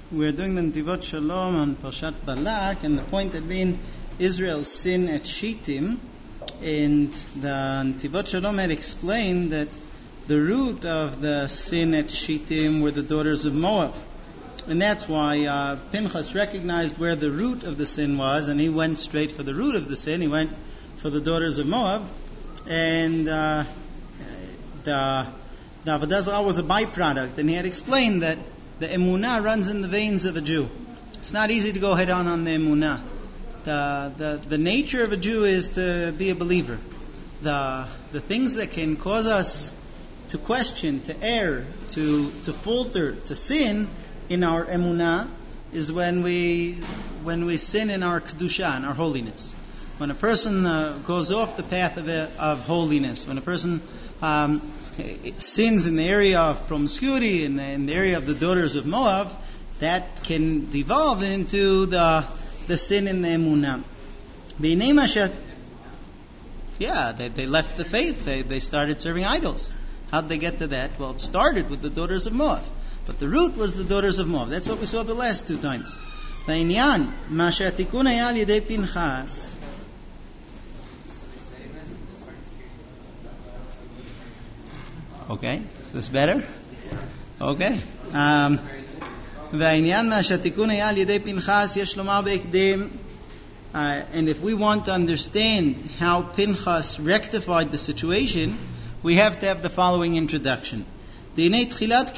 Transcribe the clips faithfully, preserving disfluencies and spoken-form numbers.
We're doing the Netivot Shalom on Parshat Balak, and the point had been Israel's sin at Shittim, and the Netivot Shalom had explained that the root of the sin at Shittim were the daughters of Moab. And that's why uh, Pinchas recognized where the root of the sin was, and he went straight for the root of the sin. He went for the daughters of Moab. And uh, the, the Avodah Zarah was a byproduct. And he had explained that the emunah runs in the veins of a Jew. It's not easy to go head on on the emunah. The, the, the nature of a Jew is to be a believer. The, the things that can cause us to question, to err, to, to falter, to sin in our emunah is when we when we sin in our kedusha, in our holiness. When a person uh, goes off the path of, uh, of holiness, when a person um, sins in the area of promiscuity, in the, in the area of the daughters of Moab, that can devolve into the the sin in the emunah. Yeah, they, they left the faith. They they started serving idols. How did they get to that? Well, it started with the daughters of Moab. But the root was the daughters of Moab. That's what we saw the last two times. L'inyan, ma she'atikun haya al yedei Pinchas. Okay, is this better? Okay. Um, L'inyan, ma she'atikun haya al yedei Pinchas, yesh lomar be'ekdem. And if we want to understand how Pinchas rectified the situation, we have to have the following introduction. We know that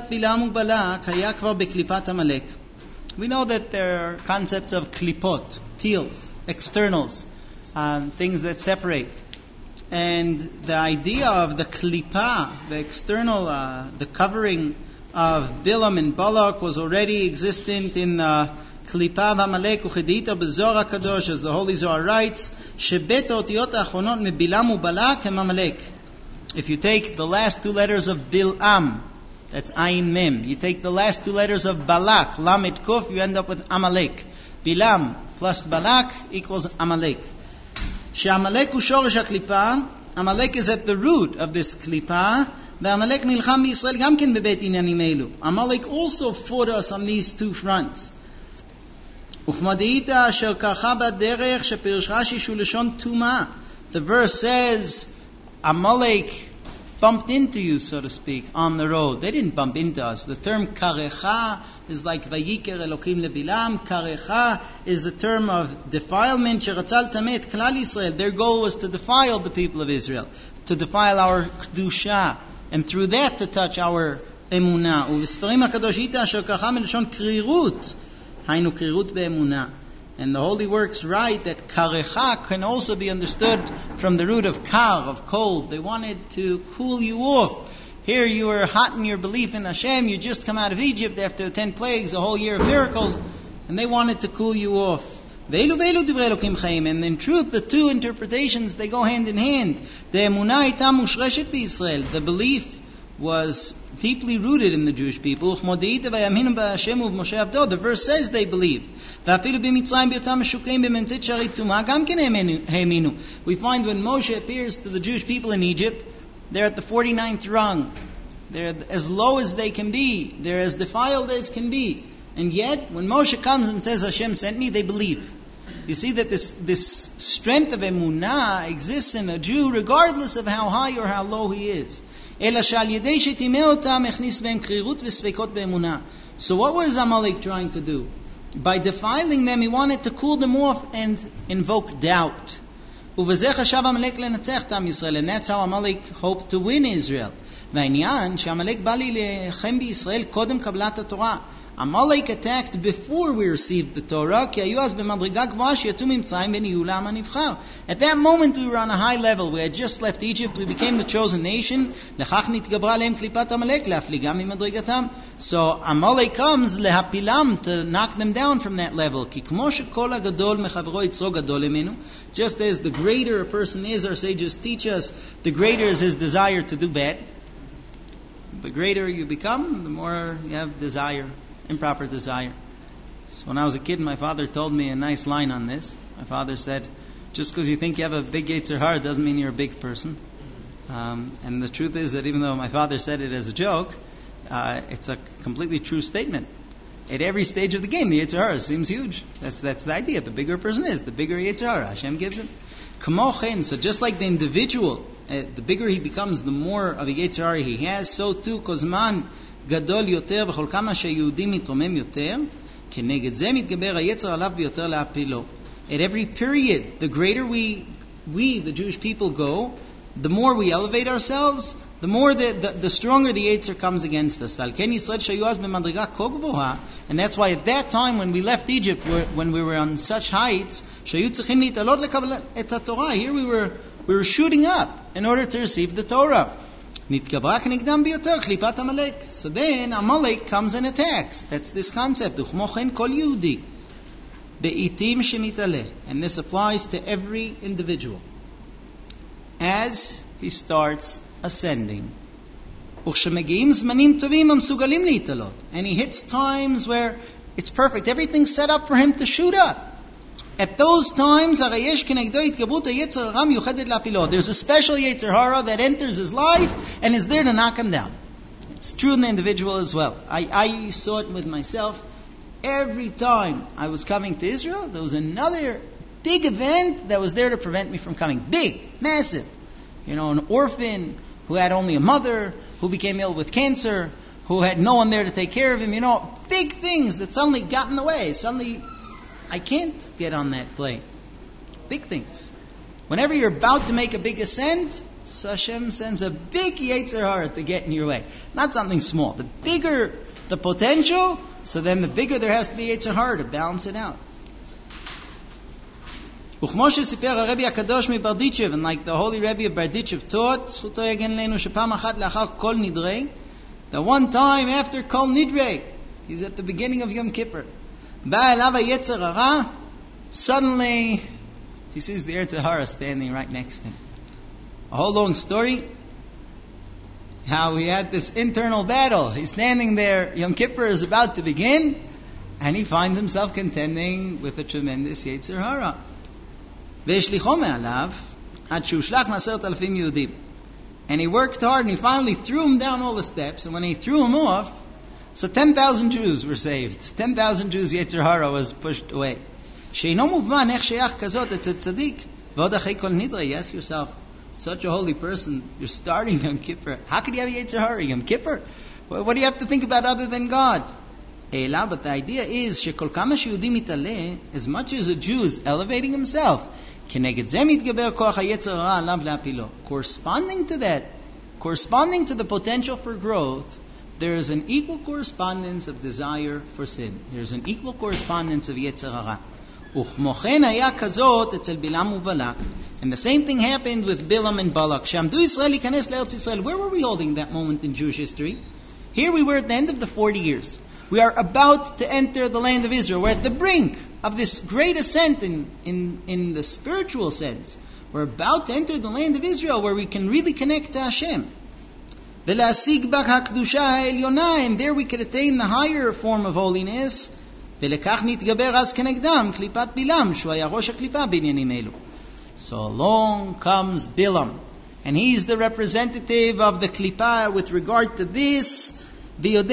there are concepts of klipot, peels, externals, um, things that separate. And the idea of the klipa, the external, uh, the covering of Bilam and Balak was already existent in the klipa v'amalek uchedita b'Zohar HaKadosh, as the Holy Zohar writes, shebet ha'otiyot ha'achronot mebilam u'balak hem Amalek. If you take the last two letters of Bil'am, that's Ayin Mem. You take the last two letters of Balak, Lamed Kuf, you end up with Amalek. Bilam plus Balak equals Amalek. She'amalek hu shoresh ha'klipa. Amalek is at the root of this klipa. Ve'amalek nilcham b'Yisrael gam ken bebet inyanim elu. Amalek also fought us on these two fronts. Uchmadeita asher karcha b'derech shepirush Rashi shu leshon tuma. The verse says Amalek bumped into you, so to speak, on the road. They didn't bump into us. The term karecha is like Vayiker Elokim leBilam. Karecha is a term of defilement. Sheratzal tamet klal Yisrael. Their goal was to defile the people of Israel, to defile our kedusha, and through that to touch our emunah. Uv'sfarim hakadosh ita asher karcha melashon krirut, hainu krirut be'emunah. And the Holy Works write that karecha can also be understood from the root of kar, of cold. They wanted to cool you off. Here you were hot in your belief in Hashem. You just come out of Egypt after ten plagues, a whole year of miracles, and they wanted to cool you off. Ve'elu ve'elu divrei Elokim chaim. And in truth, the two interpretations, they go hand in hand. The emunah ita mushreshet b'Yisrael. The belief was deeply rooted in the Jewish people. The verse says they believed. We find when Moshe appears to the Jewish people in Egypt, they're at the forty-ninth rung. They're as low as they can be. They're as defiled as can be. And yet, when Moshe comes and says Hashem sent me, they believe. You see that this, this strength of emunah exists in a Jew regardless of how high or how low he is. So what was Amalek trying to do? By defiling them, he wanted to cool them off and invoke doubt. And that's how Amalek hoped to win Israel. Amalek attacked before we received the Torah. At that moment we were on a high level. We had just left Egypt. We became the chosen nation. So Amalek comes to knock them down from that level. Just as the greater a person is, our sages teach us, the greater is his desire to do bad. The greater you become, the more you have desire. Improper desire. So when I was a kid, my father told me a nice line on this. My father said, just because you think you have a big Yetzer Hara doesn't mean you're a big person. Um, and the truth is that even though my father said it as a joke, uh, it's a completely true statement. At every stage of the game, the Yetzer Hara seems huge. That's that's the idea. The bigger a person is, the bigger Yetzer Hara Hashem gives him. Kamochen, so just like the individual, uh, the bigger he becomes, the more of a Yetzer Hara he has, so too, kozman gadol yoter v'chol kama sheyehudi mitromem yoter, keneged ze mitgaber hayetzer alav biyoter le'apilo. At every period, the greater we, we, the Jewish people, go, the more we elevate ourselves, the more the, the, the stronger the Yetzer comes against us. And that's why at that time when we left Egypt, when we were on such heights, here we were we were shooting up in order to receive the Torah. So then Amalek comes and attacks. That's this concept. And this applies to every individual. As he starts ascending. And he hits times where it's perfect. Everything's set up for him to shoot up. At those times, there's a special Yetzer Hara that enters his life and is there to knock him down. It's true in the individual as well. I, I saw it with myself. Every time I was coming to Israel, there was another big event that was there to prevent me from coming. Big, massive. You know, an orphan who had only a mother, who became ill with cancer, who had no one there to take care of him. You know, big things that suddenly got in the way. Suddenly, I can't get on that plane. Big things. Whenever you're about to make a big ascent, so Hashem sends a big Yetzer Hara to get in your way. Not something small. The bigger the potential, so then the bigger there has to be Yetzer Hara to balance it out. And like the holy Rebbe of Berditchev taught, that one time after Kol Nidre, he's at the beginning of Yom Kippur, suddenly he sees the Yetzer Hara standing right next to him. A whole long story, how he had this internal battle. He's standing there, Yom Kippur is about to begin, and he finds himself contending with a tremendous Yetzer Hara. And he worked hard and he finally threw him down all the steps. And when he threw him off, so ten thousand Jews were saved. ten thousand Jews, Yetzer Hara was pushed away. You ask yourself, such a holy person, you're starting Yom Kippur. How could you have a Yetzer Hara Yom Kippur? What do you have to think about other than God? But the idea is, as much as a Jew is elevating himself, corresponding to that, corresponding to the potential for growth, there is an equal correspondence of desire for sin. There is an equal correspondence of Yetzer Hara. And the same thing happened with Bilam and Balak. Where were we holding that moment in Jewish history? Here we were at the end of the forty years. We are about to enter the land of Israel. We're at the brink of this great ascent in, in, in the spiritual sense. We're about to enter the land of Israel where we can really connect to Hashem. And there we can attain the higher form of holiness. So along comes Bilam. And he's the representative of the Klippa with regard to this. What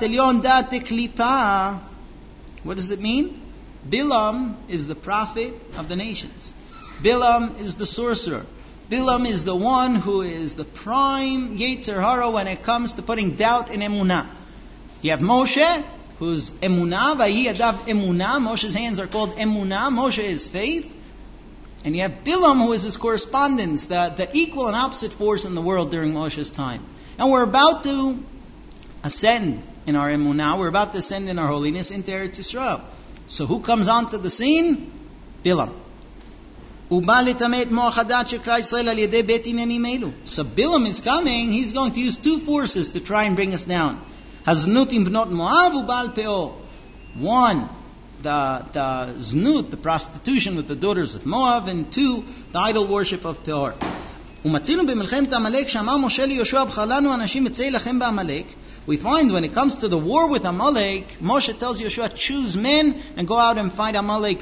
does it mean? Bilam is the prophet of the nations. Bilam is the sorcerer. Bilam is the one who is the prime Yetzer Hara when it comes to putting doubt in Emunah. You have Moshe, who's Emunah, Vayi Adav Emunah. Moshe's hands are called Emunah. Moshe is faith. And you have Bilam, who is his correspondence, the, the equal and opposite force in the world during Moshe's time. And we're about to ascend in our emunah, we're about to ascend in our holiness into Eretz Yisrael. So who comes onto the scene? Bilam. So Bilam is coming, he's going to use two forces to try and bring us down. One, the, the znut, the prostitution with the daughters of Moab, and two, the idol worship of Peor. We find when it comes to the war with Amalek, Moshe tells Yeshua, choose men and go out and fight Amalek.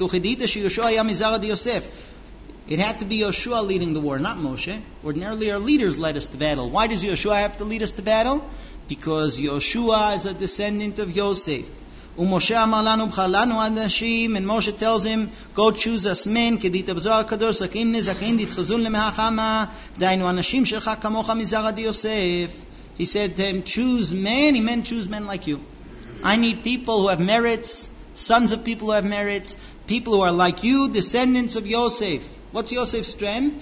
It had to be Yeshua leading the war, not Moshe. Ordinarily our leaders led us to battle. Why does Yeshua have to lead us to battle? Because Yeshua is a descendant of Yosef. Umoshe amar lanu b'char lanu anashim, and Moshe tells him, go choose us men, kedita b'zohar kadosh, zakein ne zakein ditchazun lemehachama, dainu anashim shelcha kamocha mizar adi Yosef. He said to him, choose men, he meant choose men like you. I need people who have merits, sons of people who have merits, people who are like you, descendants of Yosef. What's Yosef's strength?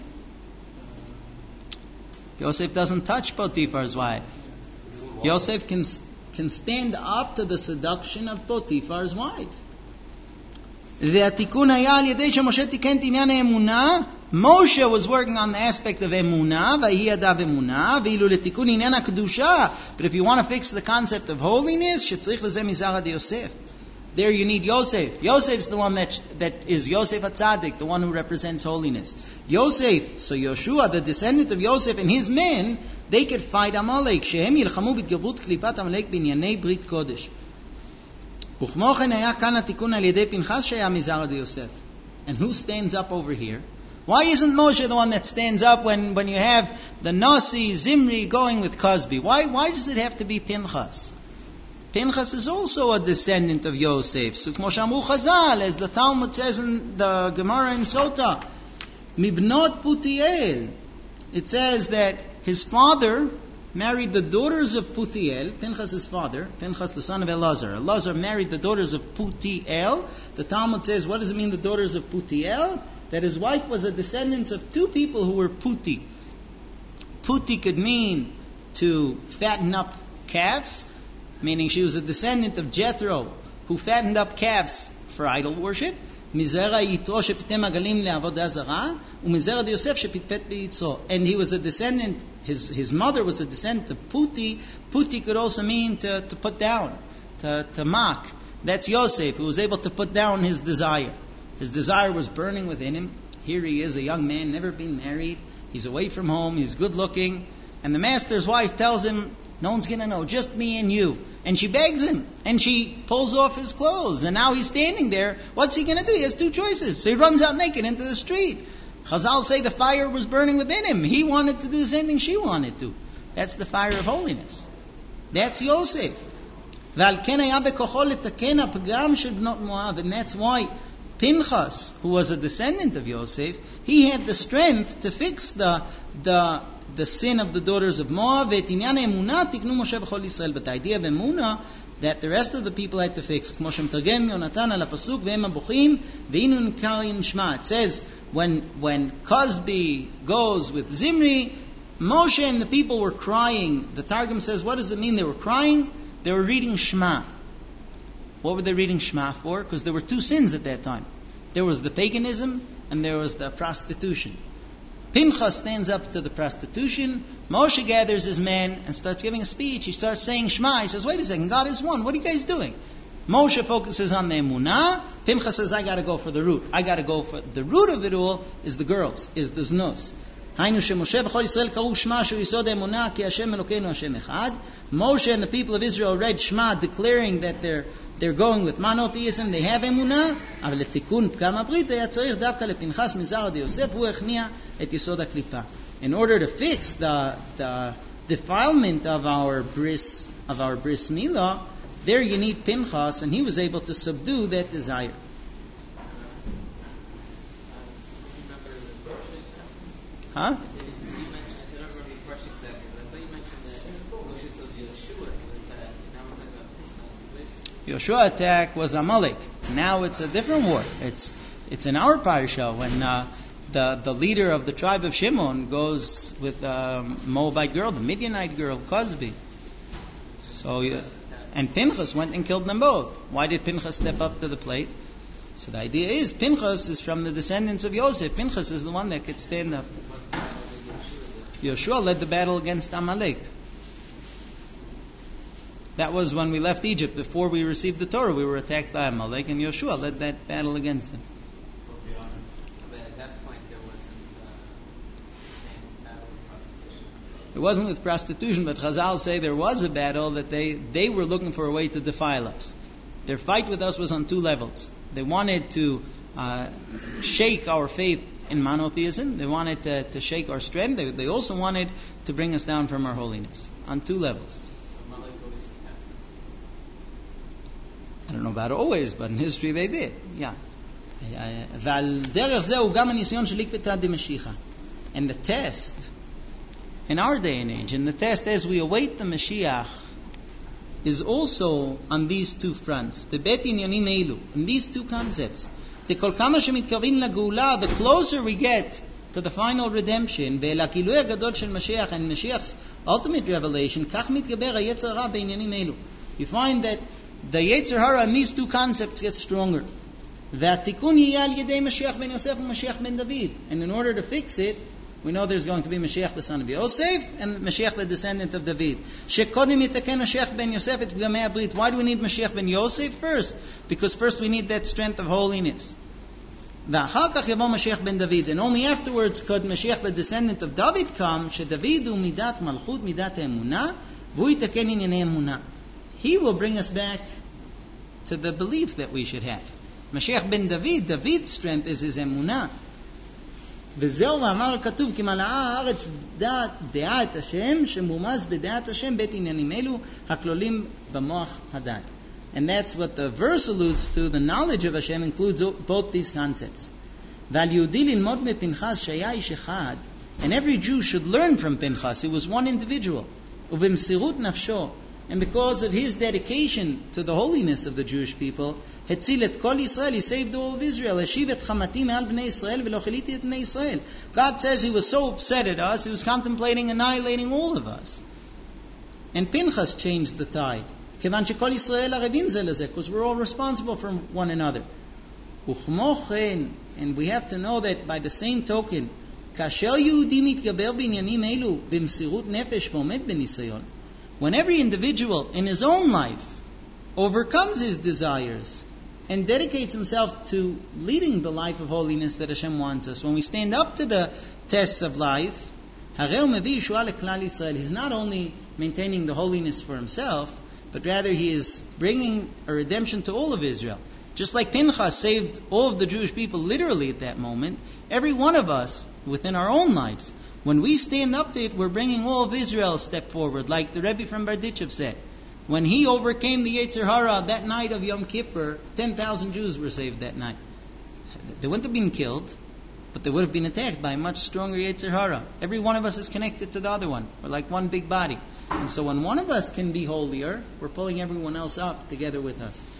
Yosef doesn't touch Potiphar's wife. Yosef can can stand up to the seduction of Potiphar's wife. והתיקון היה על ידי שמשה תיקן את עניין האמונה. Moshe was working on the aspect of אמונה, ויהי ידיו אמונה, ואילו לתיקון עניין הקדושה. But if you want to fix the concept of holiness, שצריך לזה מזרע דיוסף. There you need Yosef. Yosef's the one that that is Yosef HaTzadik, the one who represents holiness. Yosef, so Yoshua, the descendant of Yosef and his men, they could fight Amalek. שהם ילחמו בהתגברות קליפת עמלק בענייני ברית קודש. וכמו כן היה כאן התיקון על ידי פנחס שהיה מזרע דיוסף. And who stands up over here? Why isn't Moshe the one that stands up when, when you have the Nasi, Zimri going with Cosby? Why, why does it have to be Pinchas? Pinchas is also a descendant of Yosef. So, כמו שאמרו Chazal, as the Talmud says in the Gemara in Sota, Mibnot Putiel. It says that his father married the daughters of Putiel, Pinchas' father, Pinchas the son of Elazar. Elazar married the daughters of Putiel. The Talmud says, what does it mean, the daughters of Putiel? That his wife was a descendant of two people who were Puti. Puti could mean to fatten up calves, meaning she was a descendant of Jethro, who fattened up calves for idol worship. מזרע יתרו שפיתם עגלים לעבודה זרה, ומזרע דיוסף שפטפט ביצרו. And he was a descendant, his, his mother was a descendant of Puti. Puti could also mean to, to put down, to, to mock. That's Yosef, who was able to put down his desire. His desire was burning within him. Here he is, a young man, never been married. He's away from home, he's good looking. And the master's wife tells him, no one's going to know, just me and you. And she begs him, and she pulls off his clothes, and now he's standing there. What's he going to do? He has two choices. So he runs out naked into the street. Chazal say the fire was burning within him. He wanted to do the same thing she wanted to. That's the fire of holiness. That's Yosef. ועל כן היה בכוחו לתקן הפגם של בנות מואב, and that's why Pinchas, who was a descendant of Yosef, he had the strength to fix the the the sin of the daughters of Moab. But the idea of Emunah, that the rest of the people had to fix. It says, when when Cosby goes with Zimri, Moshe and the people were crying. The Targum says, what does it mean they were crying? They were reading Shema. What were they reading Shema for? Because there were two sins at that time. There was the paganism and there was the prostitution. Pinchas stands up to the prostitution. Moshe gathers his men and starts giving a speech. He starts saying Shema. He says, wait a second, God is one. What are you guys doing? Moshe focuses on the emunah. Pinchas says, I got to go for the root. I got to go for the root of it all is the girls, is the znos. Moshe and the people of Israel read Shema, declaring that they're they're going with monotheism, they have emunah. In order to fix the, the defilement of our bris of our bris milah, there you need Pinchas, and he was able to subdue that desire. Huh? Yoshua attack was Amalek. Now it's a different war. It's it's in our parasha when uh, the the leader of the tribe of Shimon goes with the um, Moabite girl, the Midianite girl, Cosby. So uh, and Pinchas went and killed them both. Why did Pinchas step up to the plate? So the idea is Pinchas is from the descendants of Yosef. Pinchas is the one that could stand up. Yoshua led the battle against Amalek. That was when we left Egypt. Before we received the Torah, we were attacked by Amalek, and Yoshua led that battle against them. But at that point, there wasn't uh, the same battle with prostitution. It wasn't with prostitution, but Chazal say there was a battle that they, they were looking for a way to defile us. Their fight with us was on two levels. They wanted to uh, shake our faith in monotheism. They wanted to, to shake our strength. They, they also wanted to bring us down from our holiness on two levels. So Amalek always passed it. I don't know about always, but in history they did. Yeah. ועל דרך זה הוא גם הניסיון של עקבתא דמשיחא. And the test, in our day and age, and the test as we await the Mashiach, is also on these two fronts. בבית עניינים אלו, in these two concepts. כל כמה שמתקרבים לגאולה, the closer we get to the final redemption, ואל הגילוי הגדול של משיח, and Mashiach's ultimate revelation, כך מתגבר היצר הרע בעניינים אלו. You find that the Yetzer Hara in these two concepts gets stronger. והתיקון יהיה על ידי משיח בן יוסף ומשיח בן דוד. And in order to fix it, we know there's going to be Mashiach the son of Yosef and Mashiach the descendant of David. שקודם יתקן משיח בן יוסף את פגמי הברית. Why do we need Mashiach ben Yosef first? Because first we need that strength of holiness. ואחר כך יבוא משיח בן דוד. And only afterwards could Mashiach the descendant of David come, שדוד הוא מידת מלכות, מידת האמונה, והוא יתקן ענייני אמונה. He will bring us back to the belief that we should have. Mashiach ben David, David's strength is his emunah. וזהו מאמר כתוב, כי מלאה הארץ דעת, דעת השם, שמומז בדעת השם, בית עניינים אלו, הכלולים במוח הדעת. And that's what the verse alludes to. The knowledge of Hashem includes both these concepts. ועל יהודי ללמוד מפנחס שהיה איש אחד, and every Jew should learn from Pinchas. He was one individual. ובמסירות נפשו, and because of his dedication to the holiness of the Jewish people, הציל את כל ישראל, he saved all of Israel. השיב את חמתי מעל בני ישראל ולא כליתי את בני ישראל. God says he was so upset at us, he was contemplating annihilating all of us. And Pinchas changed the tide. כיוון שכל ישראל ערבים זה לזה, because we're all responsible for one another. וכמו כן, and we have to know that by the same token, כאשר יהודי מתגבר בעניינים אלו במסירות נפש ועומד בניסיון, when every individual in his own life overcomes his desires and dedicates himself to leading the life of holiness that Hashem wants us, when we stand up to the tests of life, he's not only maintaining the holiness for himself, but rather he is bringing a redemption to all of Israel. Just like Pinchas saved all of the Jewish people literally at that moment, every one of us within our own lives, when we stand up to it, we're bringing all of Israel a step forward, like the Rebbe from Berditchev said. When he overcame the Yetzer Hara that night of Yom Kippur, ten thousand Jews were saved that night. They wouldn't have been killed, but they would have been attacked by a much stronger Yetzer Hara. Every one of us is connected to the other one. We're like one big body. And so when one of us can be holier, we're pulling everyone else up together with us.